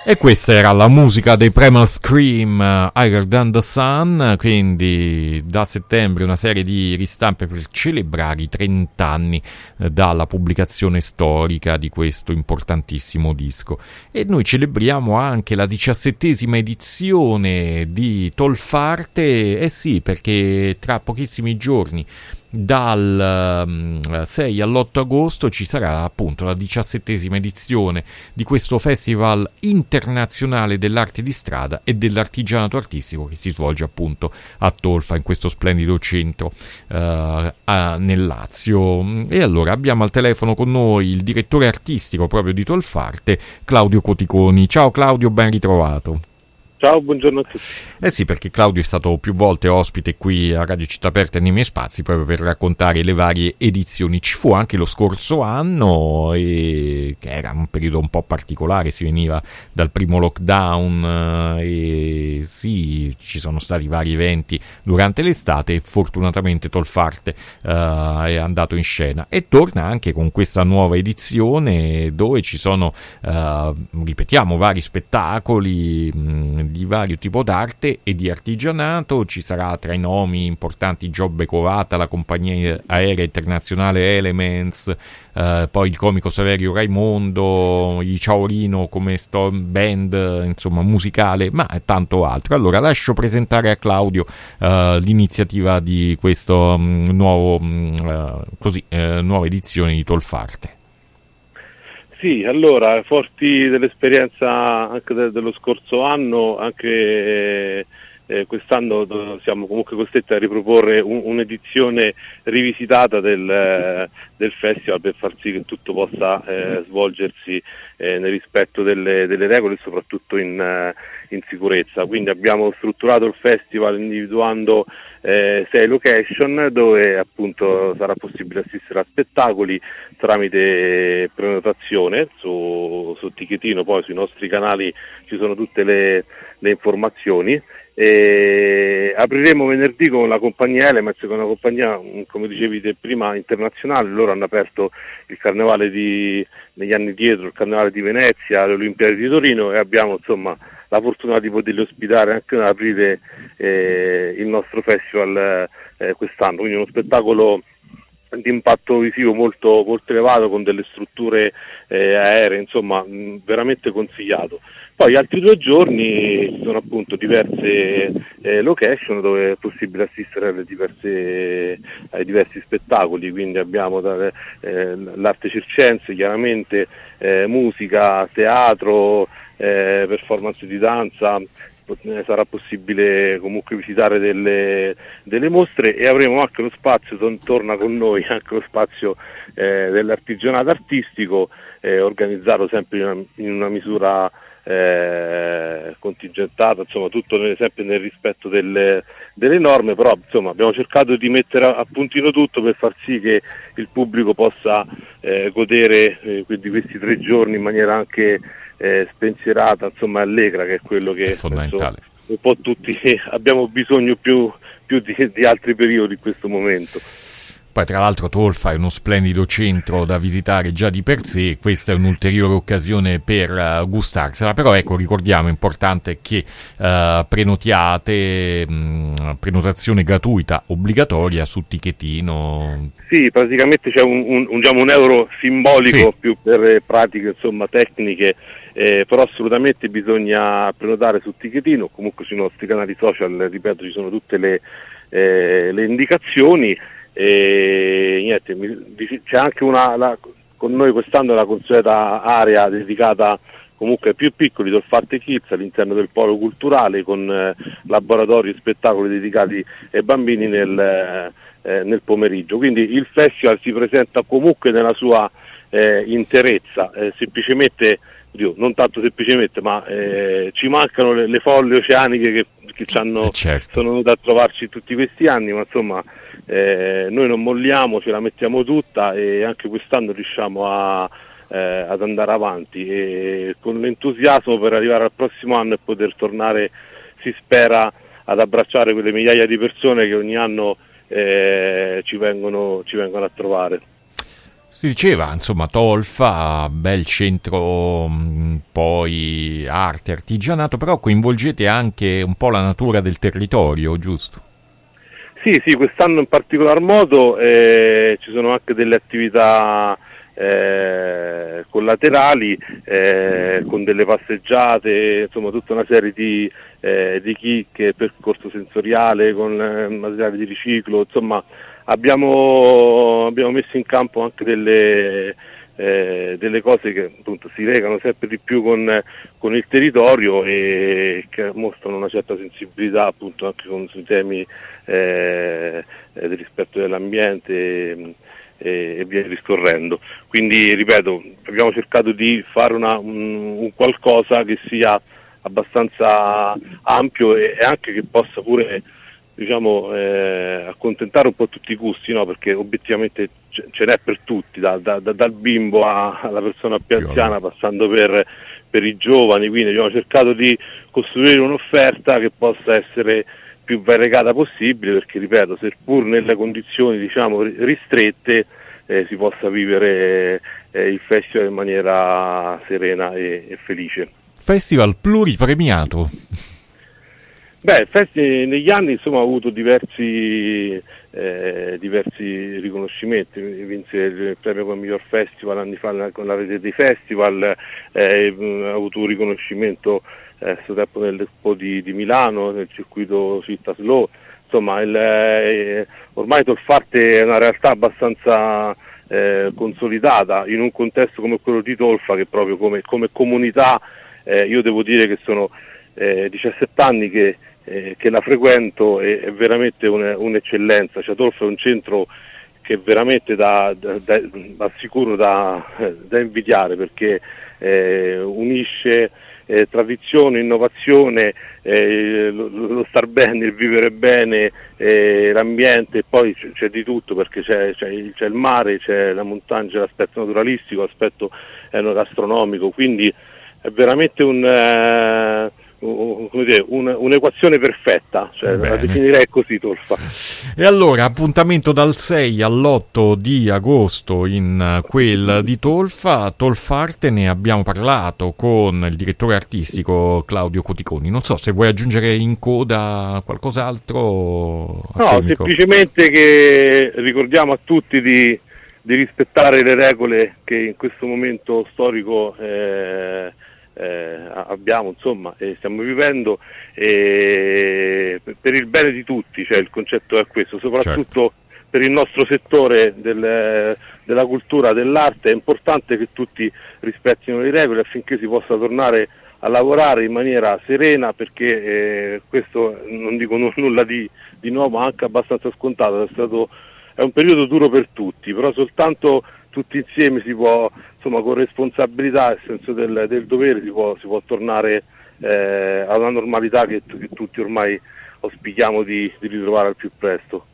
E questa era la musica dei Primal Scream, Higher Than the Sun, quindi da settembre una serie di ristampe per celebrare i 30 anni dalla pubblicazione storica di questo importantissimo disco. E noi celebriamo anche la 17ª edizione di Tolfarte, eh sì, perché tra pochissimi giorni, dal 6 all'8 agosto ci sarà appunto la 17ª edizione di questo festival internazionale dell'arte di strada e dell'artigianato artistico che si svolge appunto a Tolfa, in questo splendido centro nel Lazio. E allora abbiamo al telefono con noi il direttore artistico proprio di Tolfarte, Claudio Coticoni. Ciao Claudio, ben ritrovato. Ciao, buongiorno a tutti. Eh sì, perché Claudio è stato più volte ospite qui a Radio Città Aperta nei miei spazi proprio per raccontare le varie edizioni. Ci fu anche lo scorso anno, che era un periodo un po' particolare, si veniva dal primo lockdown e sì, ci sono stati vari eventi durante l'estate e fortunatamente Tolfarte è andato in scena e torna anche con questa nuova edizione dove ci sono, ripetiamo, vari spettacoli di vario tipo d'arte e di artigianato. Ci sarà tra i nomi importanti Giobbe Covata, la compagnia aerea internazionale Elements, poi il comico Saverio Raimondo, i Ciaorino come band insomma musicale, ma tanto altro. Allora lascio presentare a Claudio l'iniziativa di questo nuova edizione di Tolfarte. Sì, allora, forti dell'esperienza anche dello scorso anno, anche quest'anno siamo comunque costretti a riproporre un'edizione rivisitata del festival per far sì che tutto possa svolgersi nel rispetto delle regole e soprattutto in sicurezza. Quindi abbiamo strutturato il festival individuando 6 location dove appunto sarà possibile assistere a spettacoli tramite prenotazione su Tichetino, poi sui nostri canali ci sono tutte le informazioni. Apriremo venerdì con la compagnia Elements, che è una compagnia, come dicevi te prima, internazionale. Loro hanno aperto il carnevale negli anni dietro, il carnevale di Venezia, le Olimpiadi di Torino, e abbiamo insomma la fortuna di poterli ospitare anche ad aprire il nostro festival quest'anno, quindi uno spettacolo di impatto visivo molto, molto elevato, con delle strutture aeree, insomma veramente consigliato. Poi altri 2 giorni ci sono appunto diverse location dove è possibile assistere ai diversi spettacoli, quindi abbiamo l'arte circense, chiaramente musica, teatro, performance di danza. Sarà possibile comunque visitare delle mostre, e avremo anche lo spazio, torna con noi anche lo spazio dell'artigianato artistico, organizzato sempre in una misura contingentata, insomma tutto sempre nel rispetto delle norme, però insomma abbiamo cercato di mettere a puntino tutto per far sì che il pubblico possa godere di questi 3 giorni in maniera anche spensierata, insomma allegra, che è quello che è fondamentale. Penso, un po' tutti abbiamo bisogno più di altri periodi in questo momento. Poi tra l'altro Tolfa è uno splendido centro da visitare già di per sé, questa è un'ulteriore occasione per gustarsela, però ecco, ricordiamo, è importante che prenotiate, prenotazione gratuita obbligatoria su Tichetino. Sì, praticamente c'è un euro simbolico, sì, più per pratiche insomma tecniche, però assolutamente bisogna prenotare su Tichetino, comunque sui nostri canali social, ripeto, ci sono tutte le indicazioni. E niente, c'è anche con noi quest'anno la consueta area dedicata comunque ai più piccoli, Tolfarte Kids, all'interno del polo culturale, con laboratori e spettacoli dedicati ai bambini nel pomeriggio. Quindi il festival si presenta comunque nella sua interezza, semplicemente, non tanto semplicemente, ma ci mancano le folle oceaniche che certo, sono venute a trovarci tutti questi anni, ma insomma noi non molliamo, ce la mettiamo tutta, e anche quest'anno riusciamo ad andare avanti, e con l'entusiasmo per arrivare al prossimo anno e poter tornare, si spera, ad abbracciare quelle migliaia di persone che ogni anno ci vengono a trovare. Si diceva, insomma, Tolfa, bel centro, poi arte, artigianato, però coinvolgete anche un po' la natura del territorio, giusto? Sì, quest'anno in particolar modo ci sono anche delle attività collaterali, con delle passeggiate, insomma tutta una serie di chicche, percorso sensoriale con materiali di riciclo, insomma abbiamo messo in campo anche delle cose che appunto si legano sempre di più con il territorio e che mostrano una certa sensibilità appunto anche sui temi del rispetto dell'ambiente e via discorrendo. Quindi ripeto, abbiamo cercato di fare un qualcosa che sia abbastanza ampio e anche che possa pure accontentare un po' tutti i gusti, no? Perché obiettivamente ce n'è per tutti, dal bimbo alla persona più anziana, passando per i giovani, quindi abbiamo cercato di costruire un'offerta che possa essere più variegata possibile, perché ripeto, seppur nelle condizioni ristrette si possa vivere il festival in maniera serena e felice. Festival pluripremiato. Beh, Festi negli anni insomma ha avuto diversi riconoscimenti, vinse il premio come miglior festival anni fa con la rete dei festival, ha avuto un riconoscimento a suo tempo nell'Expo di Milano, nel circuito Città Slow, insomma ormai Tolfarte è una realtà abbastanza consolidata in un contesto come quello di Tolfa, che proprio come comunità io devo dire che sono 17 anni che la frequento, è veramente un'eccellenza. Cioè, Tolfa è un centro che veramente assicuro da invidiare, perché unisce tradizione, innovazione, lo star bene, il vivere bene, l'ambiente, e poi c'è di tutto, perché c'è il mare, c'è la montagna, c'è l'aspetto naturalistico, l'aspetto enogastronomico, quindi è veramente un'equazione perfetta, cioè la definirei così Tolfa. E allora appuntamento dal 6 all'8 di agosto in quel di Tolfa. Tolfarte, ne abbiamo parlato con il direttore artistico Claudio Coticoni. Non so se vuoi aggiungere in coda qualcos'altro. No, semplicemente che ricordiamo a tutti di rispettare le regole che in questo momento storico abbiamo, insomma, e stiamo vivendo, per il bene di tutti, cioè il concetto è questo, soprattutto per il nostro settore della cultura, dell'arte. È importante che tutti rispettino le regole affinché si possa tornare a lavorare in maniera serena, perché questo non dico nulla di nuovo, ma anche abbastanza scontato. È un periodo duro per tutti, però soltanto tutti insieme si può, insomma, con responsabilità e senso del dovere si può tornare a una normalità che tutti ormai auspichiamo di ritrovare al più presto.